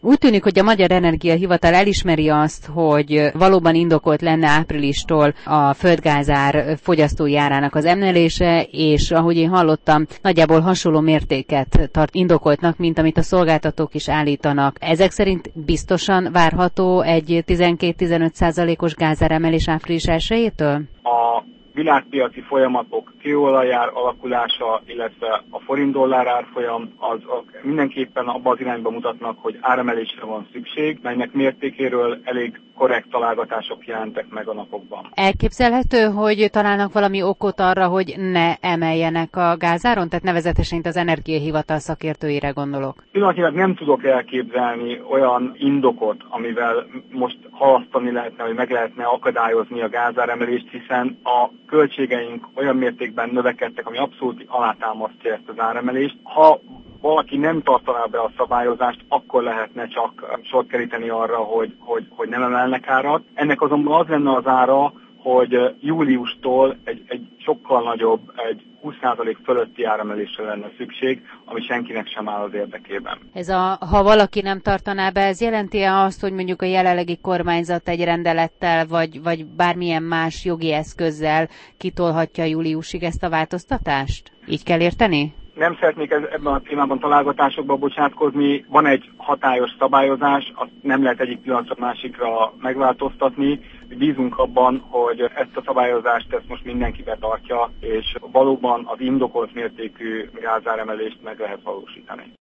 Úgy tűnik, hogy a Magyar Energiahivatal elismeri azt, hogy valóban indokolt lenne áprilistól a földgázár fogyasztói árának az emelése, és ahogy én hallottam, nagyjából hasonló mértéket tart indokoltnak, mint amit a szolgáltatók is állítanak. Ezek szerint biztosan várható egy 12-15%-os gázáremelés április 1-től? A világpiaci folyamatok, kőolajár alakulása, illetve a forint-dollár árfolyam, azok mindenképpen abba az irányba mutatnak, hogy áremelésre van szükség, melynek mértékéről elég korrekt találgatások jelentek meg a napokban. Elképzelhető, hogy találnak valami okot arra, hogy ne emeljenek a gázáron? Tehát nevezetesen az Energiahivatal szakértőire gondolok. Pillanatnyilag nem tudok elképzelni olyan indokot, amivel most halasztani lehetne, vagy meg lehetne akadályozni a gázáremelést, hiszen a költségeink olyan mértékben növekedtek, ami abszolút alátámasztja ezt az áremelést. Ha valaki nem tartaná be a szabályozást, akkor lehetne csak sort keríteni arra, hogy nem emelnek árat. Ennek azonban az lenne az ára, hogy júliustól egy sokkal nagyobb, egy 20% fölötti áremelésre lenne szükség, ami senkinek sem áll az érdekében. Ha valaki nem tartaná be, ez jelenti-e azt, hogy mondjuk a jelenlegi kormányzat egy rendelettel, vagy bármilyen más jogi eszközzel kitolhatja júliusig ezt a változtatást? Így kell érteni? Nem szeretnék ebben a témában találgatásokba bocsátkozni. Van egy hatályos szabályozás, azt nem lehet egyik pillanatra másikra megváltoztatni. Bízunk abban, hogy ezt a szabályozást most mindenki betartja, és valóban az indokolt mértékű gázáremelést meg lehet valósítani.